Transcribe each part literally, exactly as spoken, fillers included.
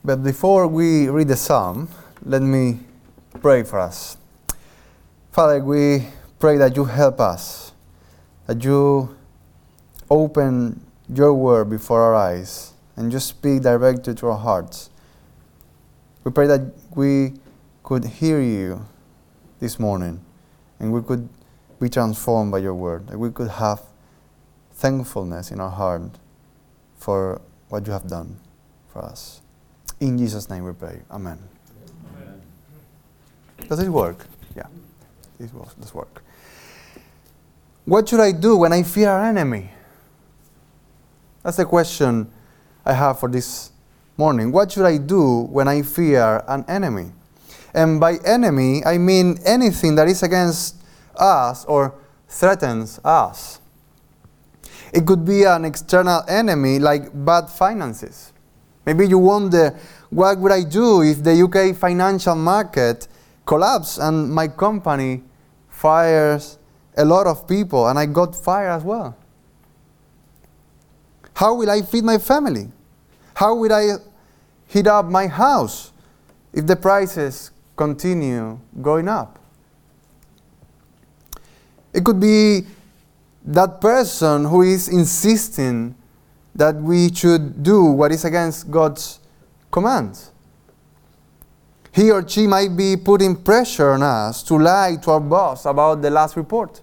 But before we read the psalm, let me pray for us. Father, we pray that you help us, that you open your word before our eyes and you speak directly to our hearts. We pray that we could hear you this morning and we could be transformed by your word, that we could have thankfulness in our heart for what you have done for us. In Jesus' name we pray. Amen. Amen. Does it work? Yeah, this does work. What should I do when I fear an enemy? That's the question I have for this morning. What should I do when I fear an enemy? And by enemy, I mean anything that is against us or threatens us. It could be an external enemy like bad finances. Maybe you wonder, what would I do if the U K financial market collapses and my company fires a lot of people and I got fired as well? How will I feed my family? How will I heat up my house if the prices continue going up? It could be that person who is insisting that we should do what is against God's commands. He or she might be putting pressure on us to lie to our boss about the last report.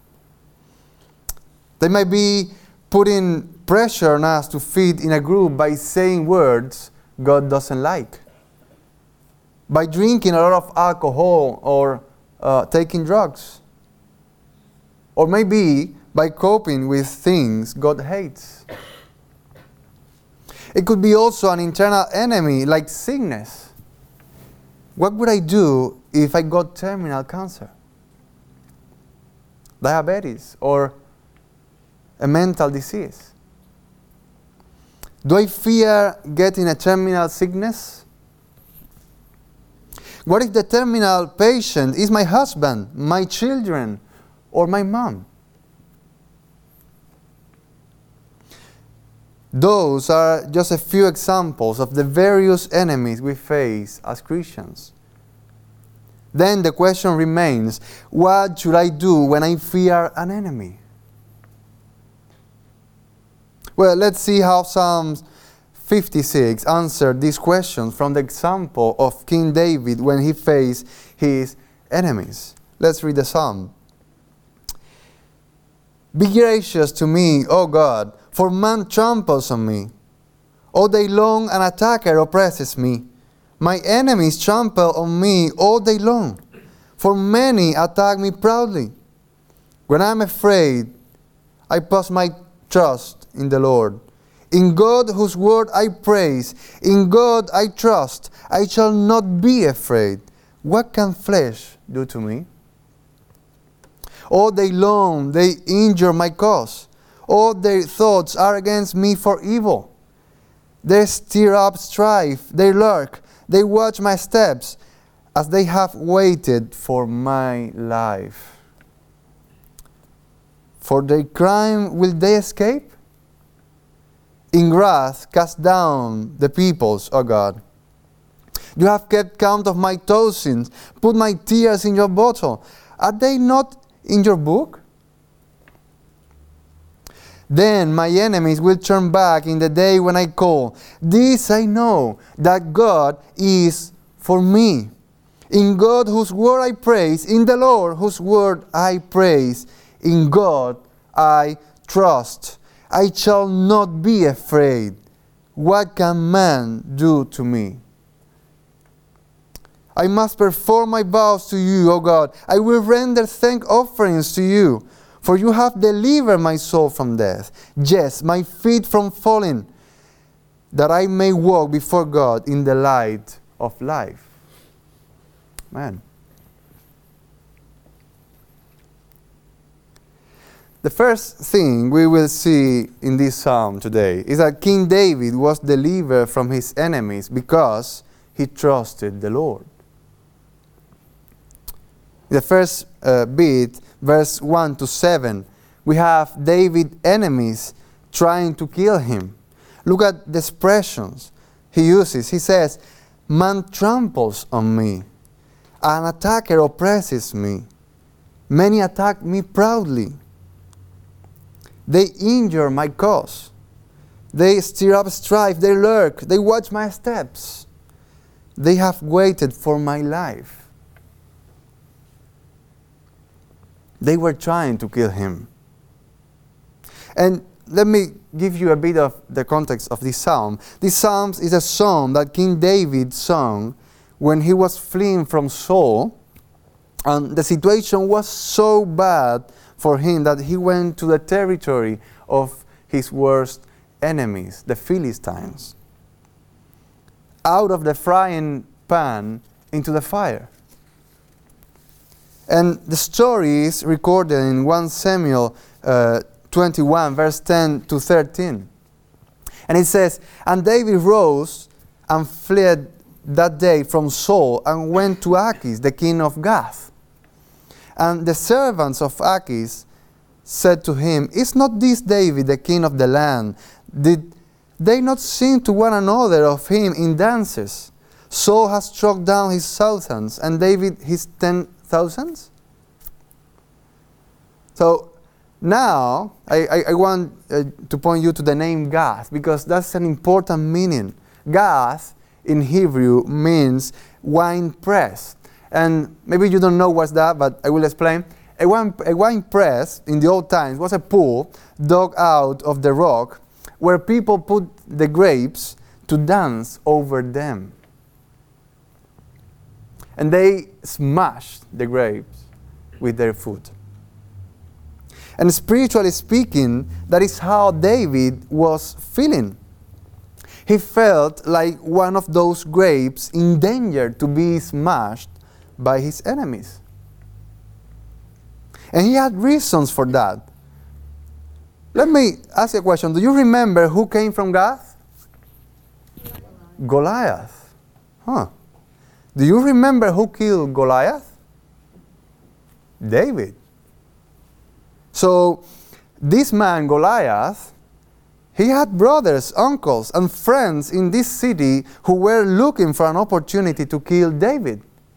They might be putting pressure on us to fit in a group by saying words God doesn't like, by drinking a lot of alcohol or uh, taking drugs, or maybe by coping with things God hates. It could be also an internal enemy like sickness. What would I do if I got terminal cancer, diabetes, or a mental disease? Do I fear getting a terminal sickness? What if the terminal patient is my husband, my children, or my mom? Those are just a few examples of the various enemies we face as Christians. Then the question remains, what should I do when I fear an enemy? Well, let's see how Psalm fifty-six answered these questions from the example of King David when he faced his enemies. Let's read the psalm. Be gracious to me, O God, for man tramples on me. All day long an attacker oppresses me. My enemies trample on me all day long, for many attack me proudly. When I am afraid, I put my trust in the Lord. In God whose word I praise, in God I trust, I shall not be afraid. What can flesh do to me? All day long they injure my cause. All their thoughts are against me for evil. They stir up strife, they lurk, they watch my steps, as they have waited for my life. For their crime will they escape? In wrath cast down the peoples, O God. You have kept count of my tossings, put my tears in your bottle. Are they not in your book? Then my enemies will turn back in the day when I call. This I know, that God is for me. In God whose word I praise, in the Lord whose word I praise, in God I trust. I shall not be afraid. What can man do to me? I must perform my vows to you, O God. I will render thank offerings to you. For you have delivered my soul from death, yes, my feet from falling, that I may walk before God in the light of life. Man. The first thing we will see in this psalm today is that King David was delivered from his enemies because he trusted the Lord. The first uh, bit, verse one to seven, we have David's enemies trying to kill him. Look at the expressions. he uses. He says, man tramples on me. An attacker oppresses me. Many attack me proudly. They injure my cause. They stir up strife. They lurk. They watch my steps. They have waited for my life. They were trying to kill him. And let me give you a bit of the context of this psalm. This psalm is a psalm that King David sung when he was fleeing from Saul, and the situation was so bad for him that he went to the territory of his worst enemies, the Philistines, out of the frying pan into the fire. And the story is recorded in First Samuel uh, twenty-one, verse ten to thirteen. And it says, and David rose and fled that day from Saul and went to Achish, the king of Gath. And the servants of Achish said to him, is not this David, the king of the land? Did they not sing to one another of him in dances? Saul has struck down his thousands, and David his ten thousands? So now, I, I, I want uh, to point you to the name Gath, because that's an important meaning. Gath in Hebrew means wine press. And maybe you don't know what's that, but I will explain. A wine, a wine press in the old times was a pool dug out of the rock where people put the grapes to dance over them. And they smashed the grapes with their foot. And spiritually speaking, that is how David was feeling. He felt like one of those grapes in danger to be smashed by his enemies. And he had reasons for that. Let me ask you a question. Do you remember who came from Gath? Goliath. Goliath. Huh. Do you remember who killed Goliath? David. So, this man, Goliath, he had brothers, uncles, and friends in this city who were looking for an opportunity to kill David.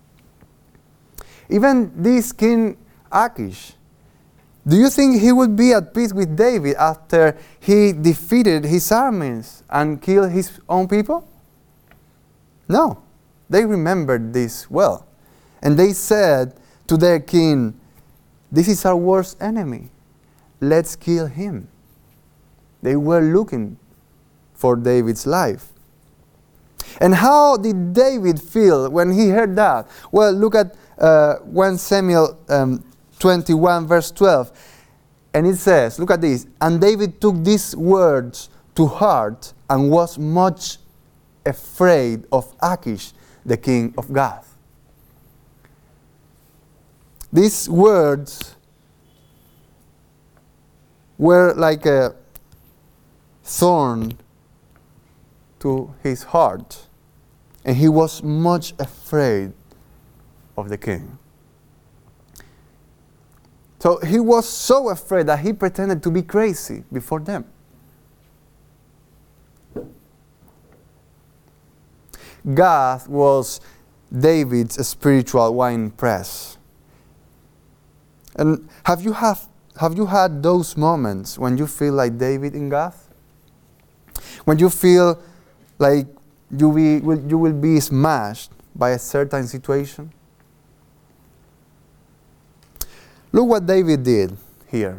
Even this king Achish, do you think he would be at peace with David after he defeated his armies and killed his own people? No. They remembered this well. And they said to their king, this is our worst enemy. Let's kill him. They were looking for David's life. And how did David feel when he heard that? Well, look at uh, First Samuel um, twenty-one, verse twelve. And it says, look at this. And David took these words to heart and was much afraid of Achish, the king of Gath. These words were like a thorn to his heart, and he was much afraid of the king. So he was so afraid that he pretended to be crazy before them. Gath was David's spiritual wine press. And have you have have you had those moments when you feel like David in Gath? When you feel like you be, will, you will be smashed by a certain situation? Look what David did here.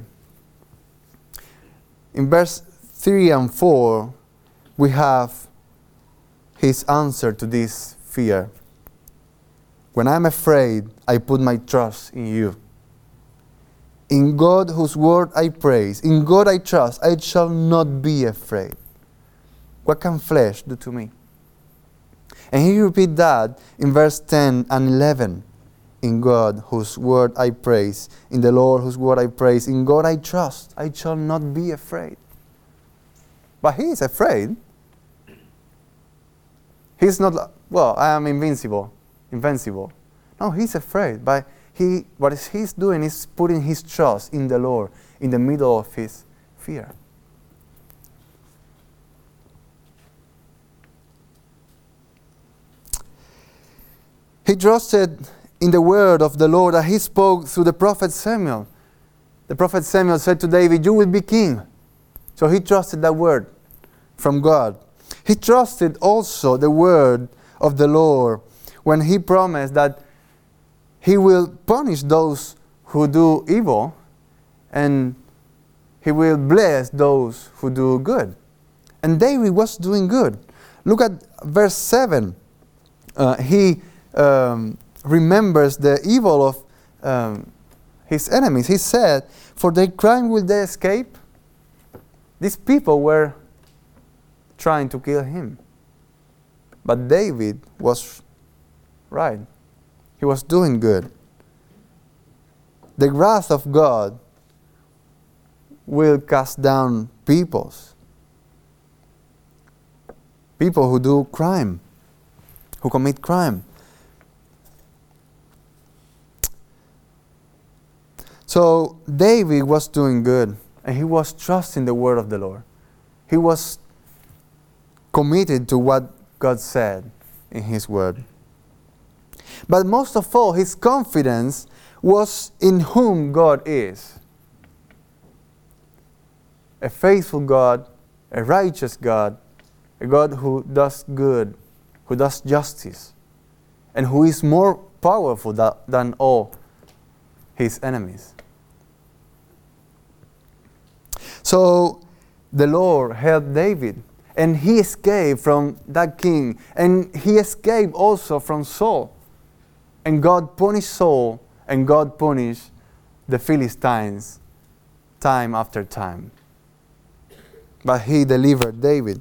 In verse three and four, we have his answer to this fear. When I'm afraid, I put my trust in you. In God whose word I praise, in God I trust, I shall not be afraid. What can flesh do to me? And he repeat that in verse ten and eleven. In God whose word I praise, in the Lord whose word I praise, in God I trust, I shall not be afraid. But he is afraid. He's not, well, I am invincible, invincible. No, he's afraid, but he, what he's doing is putting his trust in the Lord in the middle of his fear. He trusted in the word of the Lord that he spoke through the prophet Samuel. The prophet Samuel said to David, "You will be king." So he trusted that word from God. He trusted also the word of the Lord when he promised that he will punish those who do evil and he will bless those who do good. And David was doing good. Look at verse seven. Uh, he um, remembers the evil of um, his enemies. He said, "For their crime will they escape?" These people were trying to kill him. But David was right. He was doing good. The wrath of God will cast down peoples. People who do crime, who commit crime. So David was doing good, and he was trusting the word of the Lord. He was committed to what God said in his word. But most of all, his confidence was in whom God is. A faithful God, a righteous God, a God who does good, who does justice, and who is more powerful tha- than all his enemies. So the Lord helped David, and he escaped from that king, and he escaped also from Saul. And God punished Saul, and God punished the Philistines time after time. But he delivered David.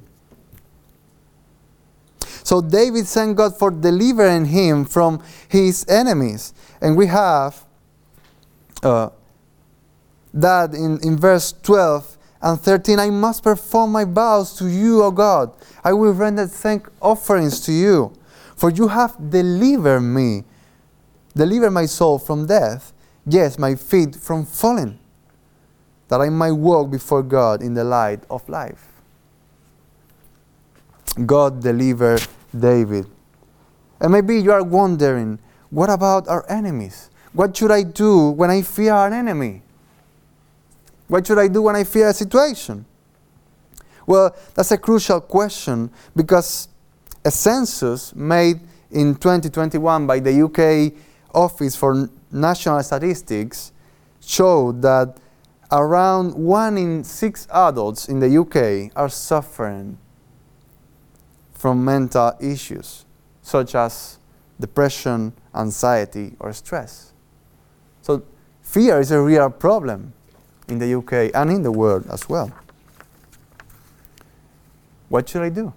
So David thanked God for delivering him from his enemies. And we have uh, that in, in verse twelve and thirteen. "I must perform my vows to you, O God. I will render thank offerings to you. For you have delivered me, delivered my soul from death, yes, my feet from falling, that I might walk before God in the light of life." God delivered David. And maybe you are wondering, what about our enemies? What should I do when I fear an enemy? What should I do when I fear a situation? Well, that's a crucial question, because a census made in twenty twenty-one by the U K Office for National Statistics showed that around one in six adults in the U K are suffering from mental issues such as depression, anxiety, or stress. So fear is a real problem in the U K and in the world as well. What should I do?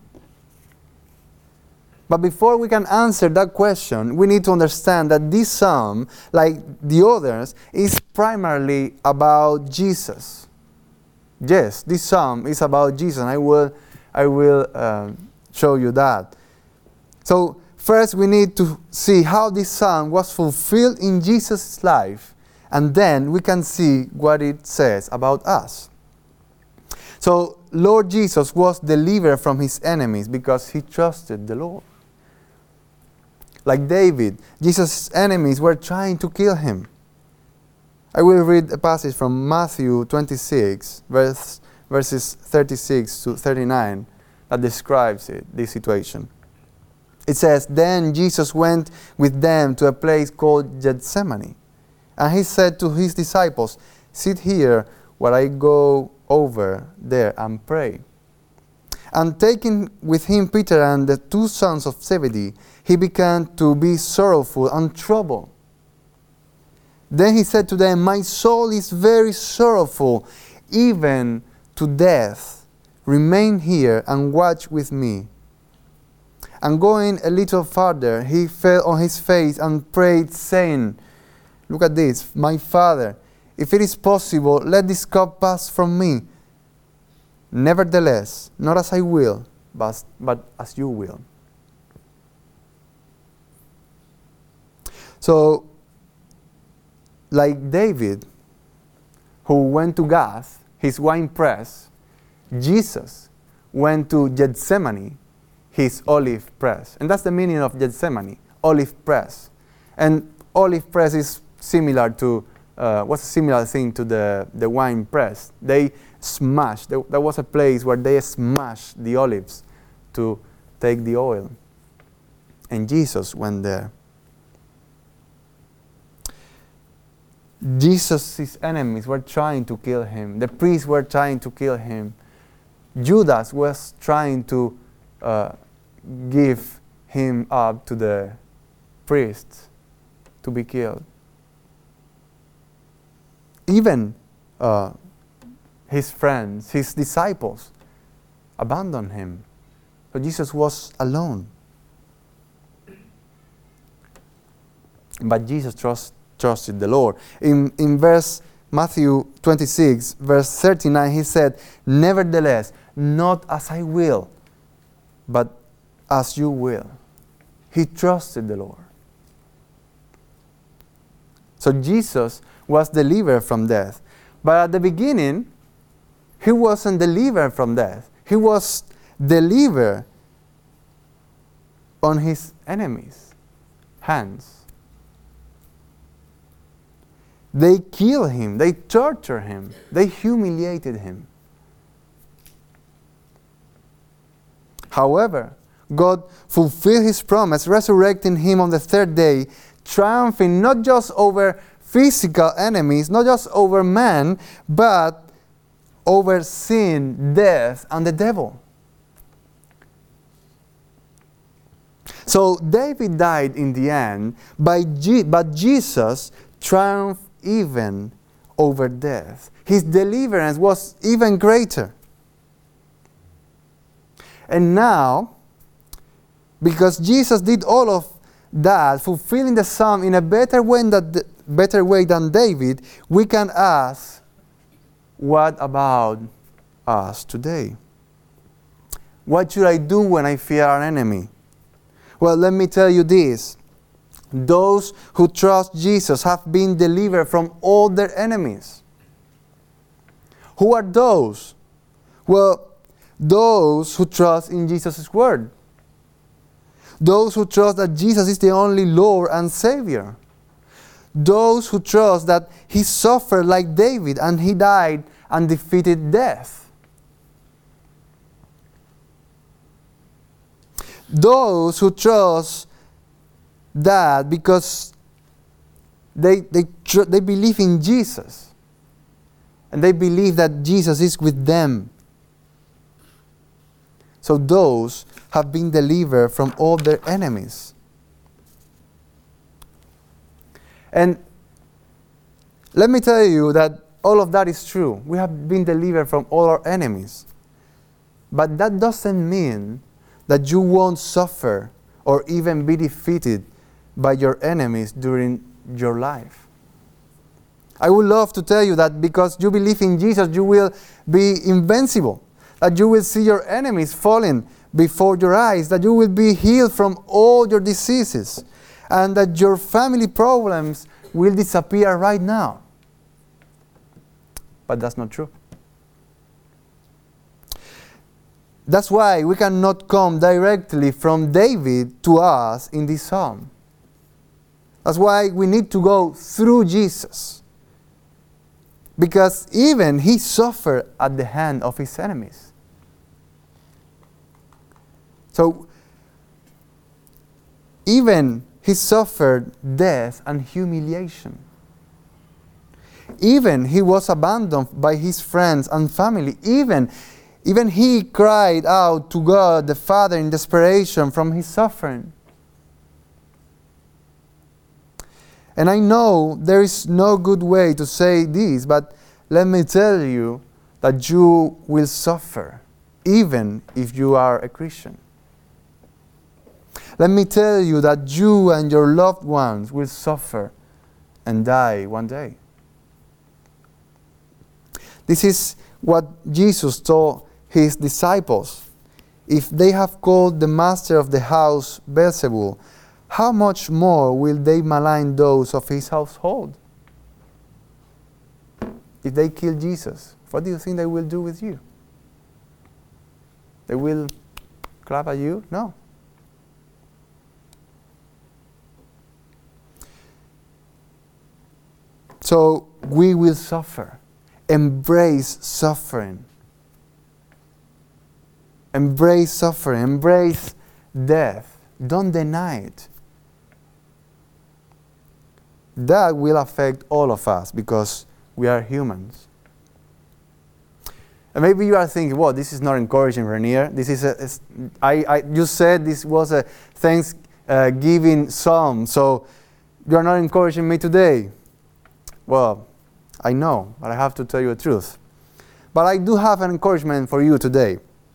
But before we can answer that question, we need to understand that this psalm, like the others, is primarily about Jesus. Yes, this psalm is about Jesus, and I will, I will uh, show you that. So first we need to see how this psalm was fulfilled in Jesus' life, and then we can see what it says about us. So Lord Jesus was delivered from his enemies because he trusted the Lord. Like David, Jesus' enemies were trying to kill him. I will read a passage from Matthew twenty-six, verse, verses thirty-six to thirty-nine, that describes it, this situation. It says, "Then Jesus went with them to a place called Gethsemane, and he said to his disciples, 'Sit here while I go over there and pray.' And taking with him Peter and the two sons of Zebedee, he began to be sorrowful and troubled. Then he said to them, 'My soul is very sorrowful, even to death. Remain here and watch with me.' And going a little farther, he fell on his face and prayed, saying," look at this, "My Father, if it is possible, let this cup pass from me. Nevertheless, not as I will, but, but as you will." So, like David, who went to Gath, his wine press, Jesus went to Gethsemane, his olive press. And that's the meaning of Gethsemane, olive press. And olive press is similar to, uh, what's a similar thing to the, the wine press. They smash, there, there was a place where they smashed the olives to take the oil. And Jesus went there. Jesus' enemies were trying to kill him. The priests were trying to kill him. Judas was trying to uh, give him up to the priests to be killed. Even uh, his friends, his disciples, abandoned him. So Jesus was alone. But Jesus trust, trusted the Lord. In, in verse Matthew twenty-six, verse thirty-nine, he said, "Nevertheless, not as I will, but as you will." He trusted the Lord. So Jesus was delivered from death. But at the beginning, he wasn't delivered from death. He was delivered on his enemies' hands. They killed him. They tortured him. They humiliated him. However, God fulfilled his promise, resurrecting him on the third day, triumphing not just over physical enemies, not just over man, but over sin, death, and the devil. So David died in the end, by G- but Jesus triumphed even over death. His deliverance was even greater. And now, because Jesus did all of that, fulfilling the psalm in a better way than, better way than David, we can ask, what about us today? What should I do when I fear an enemy? Well, let me tell you this. Those who trust Jesus have been delivered from all their enemies. Who are those? Well, those who trust in Jesus' word. Those who trust that Jesus is the only Lord and Savior. Those who trust that He suffered like David and He died and defeated death. Those who trust that because they, they, tr- they believe in Jesus. And they believe that Jesus is with them. So those have been delivered from all their enemies. And let me tell you that all of that is true. We have been delivered from all our enemies. But that doesn't mean that you won't suffer or even be defeated by your enemies during your life. I would love to tell you that because you believe in Jesus, you will be invincible. That you will see your enemies falling before your eyes. That you will be healed from all your diseases. And that your family problems will disappear right now. But that's not true. That's why we cannot come directly from David to us in this psalm. That's why we need to go through Jesus. Because even he suffered at the hand of his enemies. So, even he suffered death and humiliation. Even he was abandoned by his friends and family. Even, even he cried out to God the Father in desperation from his suffering. And I know there is no good way to say this, but let me tell you that you will suffer, even if you are a Christian. Let me tell you that you and your loved ones will suffer and die one day. This is what Jesus told his disciples. If they have called the master of the house Beelzebul, how much more will they malign those of his household? If they kill Jesus, what do you think they will do with you? They will clap at you? No. So we will suffer. Embrace suffering. Embrace suffering. Embrace death. Don't deny it. That will affect all of us because we are humans. And maybe you are thinking, well, this is not encouraging, Renier. This is a, I, I, you said this was a Thanksgiving psalm, so you are not encouraging me today. Well, I know, but I have to tell you the truth. But I do have an encouragement for you today.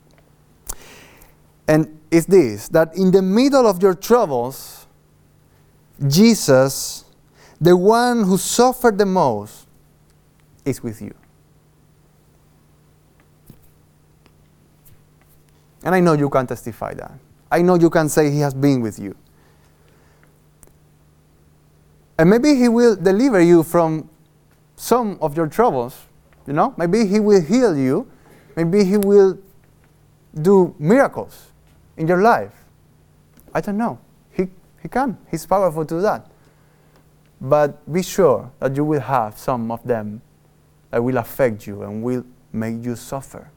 And it's this, that in the middle of your troubles, Jesus, the one who suffered the most, is with you. And I know you can testify that. I know you can say He has been with you. And maybe He will deliver you from some of your troubles. You know, maybe He will heal you. Maybe He will do miracles in your life. I don't know. He, he can. He's powerful to do that. But be sure that you will have some of them that will affect you and will make you suffer.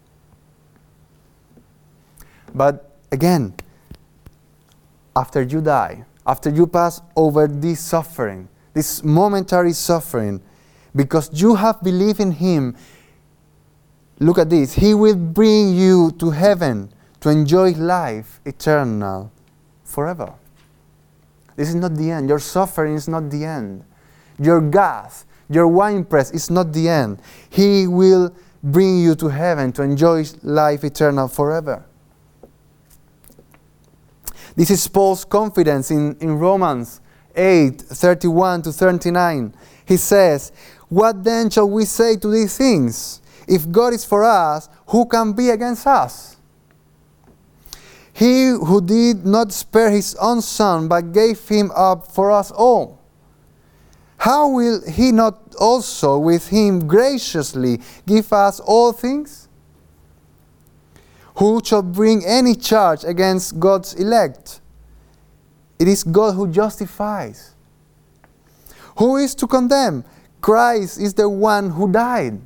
But again, after you die, after you pass over this suffering, this momentary suffering, because you have believed in Him, look at this, He will bring you to heaven to enjoy life eternal forever. This is not the end. Your suffering is not the end. Your gas, your winepress is not the end. He will bring you to heaven to enjoy life eternal forever. This is Paul's confidence in, in Romans eight, thirty-one to thirty-nine. He says, "What then shall we say to these things? If God is for us, who can be against us? He who did not spare His own Son, but gave Him up for us all, how will He not also with Him graciously give us all things? Who shall bring any charge against God's elect? It is God who justifies. Who is to condemn? Christ is the one who died.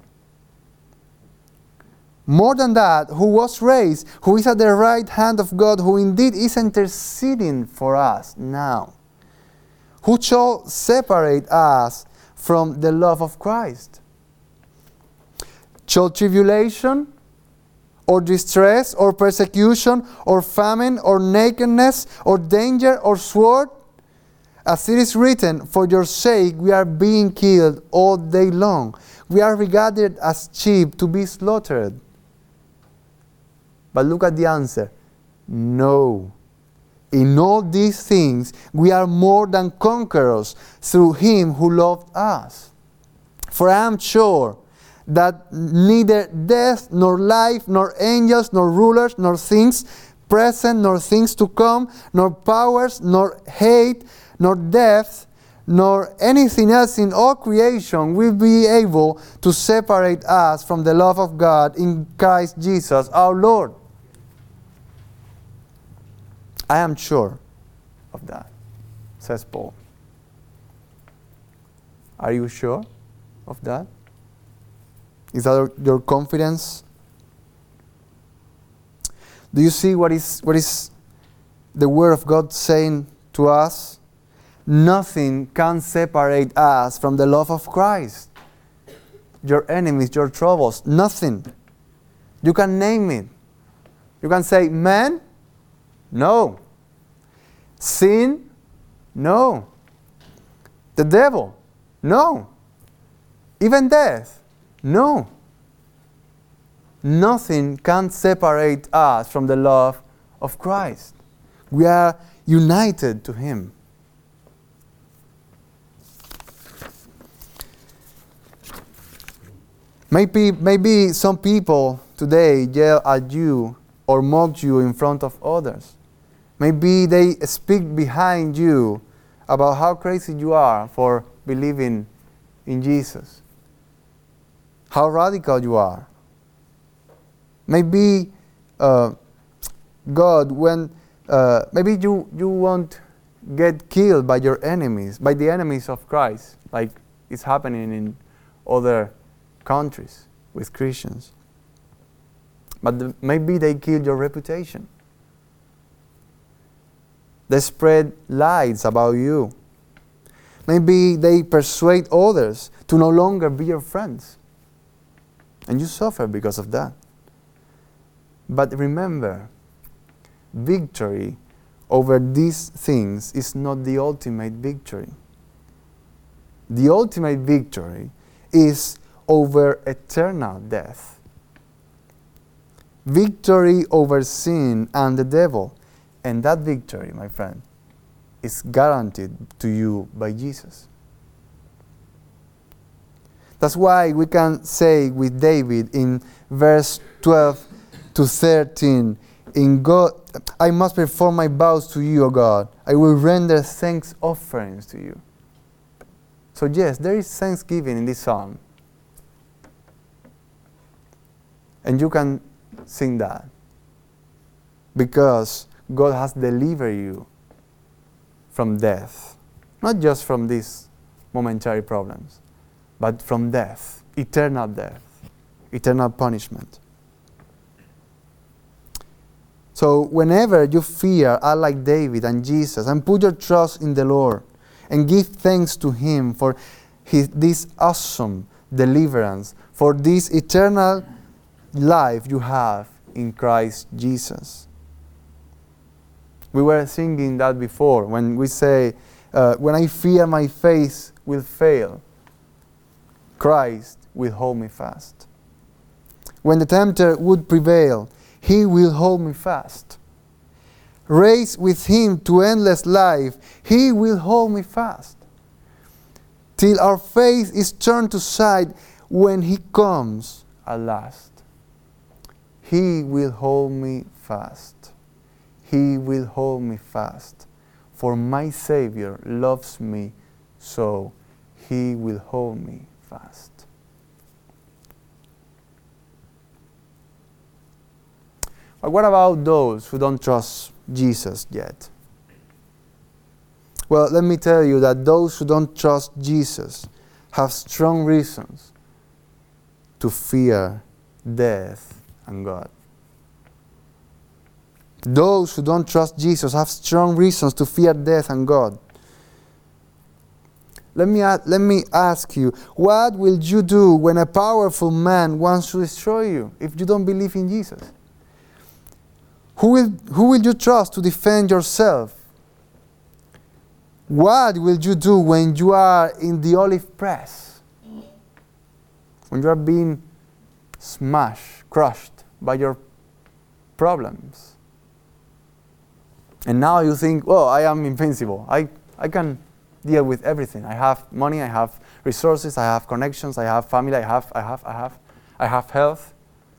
More than that, who was raised, who is at the right hand of God, who indeed is interceding for us now. Who shall separate us from the love of Christ? Shall tribulation, or distress, or persecution, or famine, or nakedness, or danger, or sword? As it is written, for your sake we are being killed all day long. We are regarded as sheep to be slaughtered. But look at the answer. No. In all these things we are more than conquerors through Him who loved us. For I am sure that neither death, nor life, nor angels, nor rulers, nor things present, nor things to come, nor powers, nor height, nor depth, nor anything else in all creation will be able to separate us from the love of God in Christ Jesus our Lord. I am sure of that, says Paul. Are you sure of that? Is that your confidence? Do you see what is what is the Word of God saying to us? Nothing can separate us from the love of Christ. Your enemies, your troubles, nothing. You can name it. You can say, man? No. Sin? No. The devil? No. Even death? No. Nothing can separate us from the love of Christ. We are united to Him. Maybe, maybe some people today yell at you or mock you in front of others. Maybe they speak behind you about how crazy you are for believing in Jesus. How radical you are. Maybe uh, God, when uh, maybe you, you won't get killed by your enemies, by the enemies of Christ, like is happening in other countries with Christians. But the, maybe they killed your reputation. They spread lies about you. Maybe they persuade others to no longer be your friends. And you suffer because of that. But remember, victory over these things is not the ultimate victory. The ultimate victory is over eternal death. Victory over sin and the devil. And that victory, my friend, is guaranteed to you by Jesus. That's why we can say with David in verse twelve to thirteen, in God, I must perform my vows to you, O God. I will render thanks offerings to you. So yes, there is thanksgiving in this psalm. And you can sing that. Because God has delivered you from death. Not just from these momentary problems, but from death, eternal death, eternal punishment. So whenever you fear, are like David and Jesus, and put your trust in the Lord, and give thanks to Him for his, this awesome deliverance, for this eternal life you have in Christ Jesus. We were singing that before, when we say, uh, when I fear my faith will fail, Christ will hold me fast. When the tempter would prevail, He will hold me fast. Raised with Him to endless life, He will hold me fast. Till our faith is turned to sight when He comes at last. He will hold me fast. He will hold me fast. For my Savior loves me, so He will hold me fast. But what about those who don't trust Jesus yet? Well, let me tell you that those who don't trust Jesus have strong reasons to fear death and God. Those who don't trust Jesus have strong reasons to fear death and God. Let me, let me ask you, what will you do when a powerful man wants to destroy you if you don't believe in Jesus? Who will, who will you trust to defend yourself? What will you do when you are in the olive press? When you are being smashed, crushed by your problems? And now you think, oh, I am invincible. I, I can deal with everything. I have money, I have resources, I have connections, I have family, I have, I have, I have, I have health.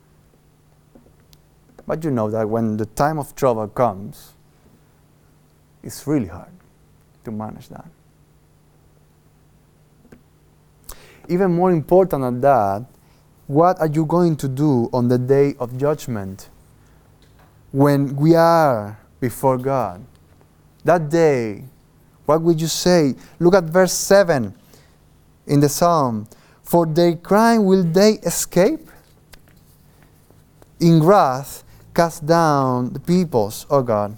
But you know that when the time of trouble comes, it's really hard to manage that. Even more important than that, what are you going to do on the day of judgment when we are before God? That day, what will you say? Look at verse seven in the psalm. For their crime will they escape? In wrath cast down the peoples, O God.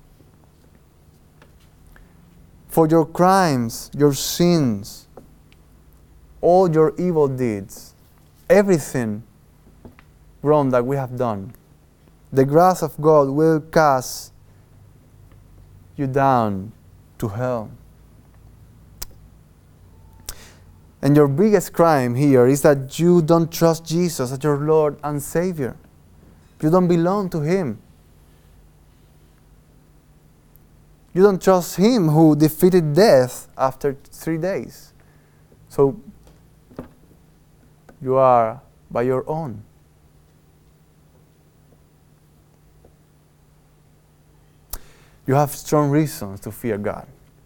For your crimes, your sins, all your evil deeds, everything wrong that we have done, the wrath of God will cast you down to hell. And your biggest crime here is that you don't trust Jesus as your Lord and Savior. You don't belong to Him. You don't trust Him who defeated death after three days. So you are by your own. You have strong reasons to fear God.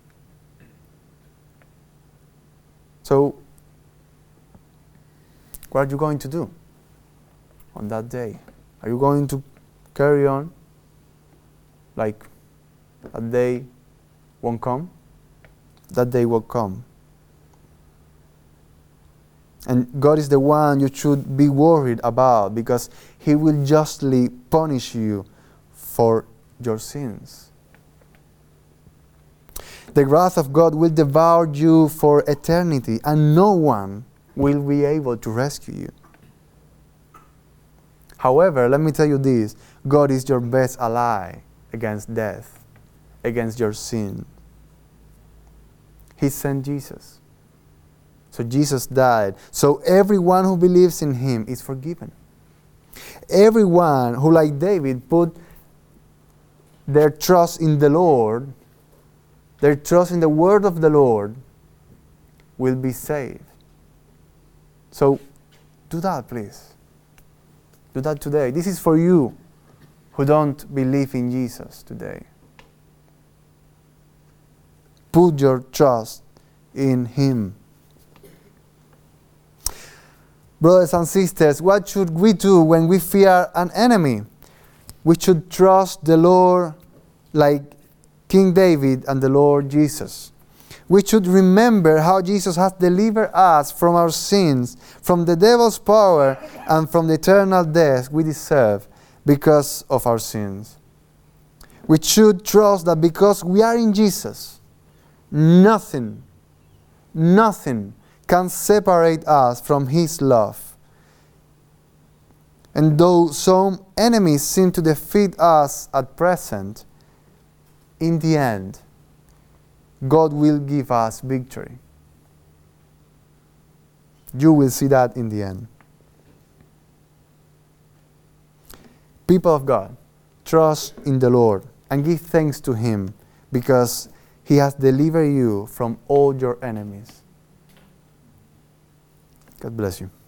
So, what are you going to do on that day? Are you going to carry on like that day won't come? That day will come. And God is the one you should be worried about, because He will justly punish you for your sins. The wrath of God will devour you for eternity, and no one will be able to rescue you. However, let me tell you this, God is your best ally against death, against your sin. He sent Jesus. So Jesus died. So everyone who believes in Him is forgiven. Everyone who, like David, put their trust in the Lord, their trust in the word of the Lord, will be saved. So do that, please. Do that today. This is for you who don't believe in Jesus today. Put your trust in Him. Brothers and sisters, what should we do when we fear an enemy? We should trust the Lord like King David and the Lord Jesus. We should remember how Jesus has delivered us from our sins, from the devil's power, and from the eternal death we deserve because of our sins. We should trust that because we are in Jesus, nothing, nothing can separate us from His love. And though some enemies seem to defeat us at present, in the end, God will give us victory. You will see that in the end. People of God, trust in the Lord and give thanks to Him, because He has delivered you from all your enemies. God bless you.